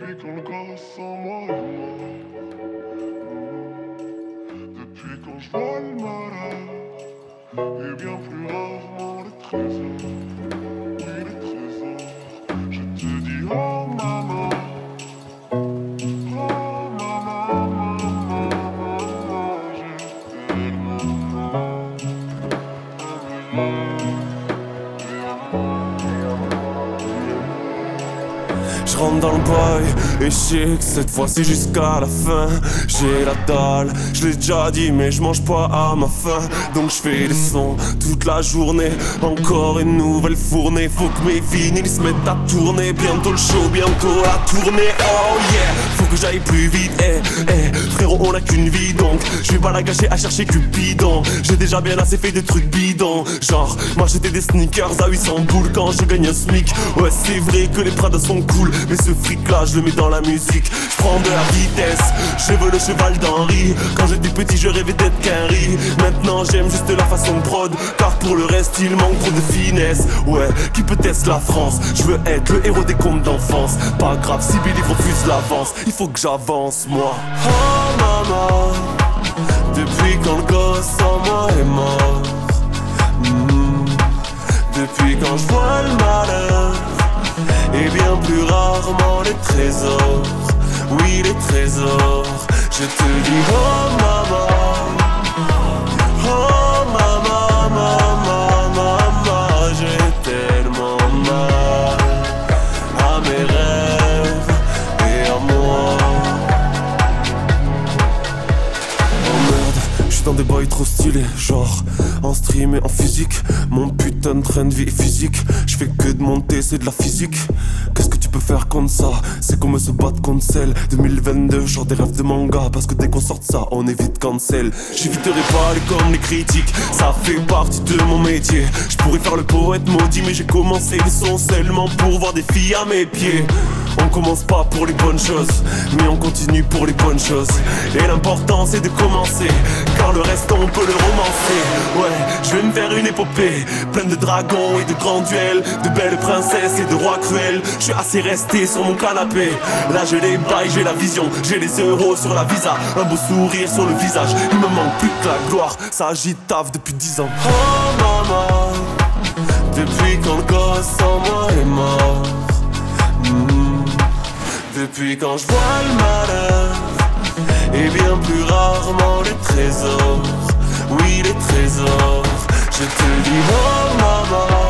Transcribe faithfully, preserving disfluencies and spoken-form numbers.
quand le gosse en moi est mort. Depuis quand je vois le malheur, et bien plus rarement les trésors. Oui, les trésors. Je te dis oh maman. Oh maman, maman, maman, j'ai tellement mal. Je rentre dans le bail et je sais que cette fois c'est jusqu'à la fin. J'ai la dalle, je l'ai déjà dit mais je mange pas à ma faim. Donc je fais des sons toute la journée. Encore une nouvelle fournée. Faut que mes vinyles se mettent à tourner. Bientôt le show, bientôt la tournée. Oh yeah, faut que j'aille plus vite. Eh, eh, frérot on a qu'une vie donc je vais pas la gâcher à chercher Cupidon. J'ai déjà bien assez fait des trucs bidons. Genre m'acheter des sneakers à huit cents boules quand je gagne un smic. Ouais c'est vrai que les Prada sont cool, mais ce fric là je le mets dans la musique. Je prends de la vitesse, je veux le cheval d'Henri. Quand j'étais petit je rêvais d'être qu'Henri. Maintenant j'aime juste la façon de prod, car pour le reste il manque trop de finesse. Ouais, qui peut tester la France? Je veux être le héros des contes d'enfance. Pas grave si Billy refuse l'avance, il faut que j'avance moi. Oh maman, depuis quand le gosse en moi est mort. Mmh. Depuis quand je vois le malheur, et bien plus rarement les trésors. Oui les trésors. Je te dis oh maman. Oh maman, maman, maman. J'ai tellement mal à mes rêves et à moi. Oh merde, je suis dans des boys trop stylés. Genre en stream et en physique. Mon putain de train de vie est physique. Je fais que de monter, c'est de la physique. Qu'est-ce que tu peux faire contre ça? C'est comme se battre contre celle deux mille vingt-deux, genre des rêves de manga. Parce que dès qu'on sort ça, on est vite cancel. J'éviterai pas les comme les critiques, ça fait partie de mon métier. Je pourrais faire le poète maudit, mais j'ai commencé les sons seulement pour voir des filles à mes pieds. On commence pas pour les bonnes choses, mais on continue pour les bonnes choses. Et l'important c'est de commencer, car le reste on peut le romancer. Ouais, je vais me faire une épopée, pleine de dragons et de grands duels, de belles princesses et de rois cruels. Je suis assez resté sur mon canapé. Là j'ai les bails, j'ai la vision, j'ai les euros sur la visa, un beau sourire sur le visage. Il me manque plus que la gloire, ça agite taf depuis dix ans. Oh maman, depuis quand le gosse en moi est mort. Mmh. Depuis quand je vois le malheur, et bien plus rarement les trésors. Oui les trésors. Je te dis oh maman.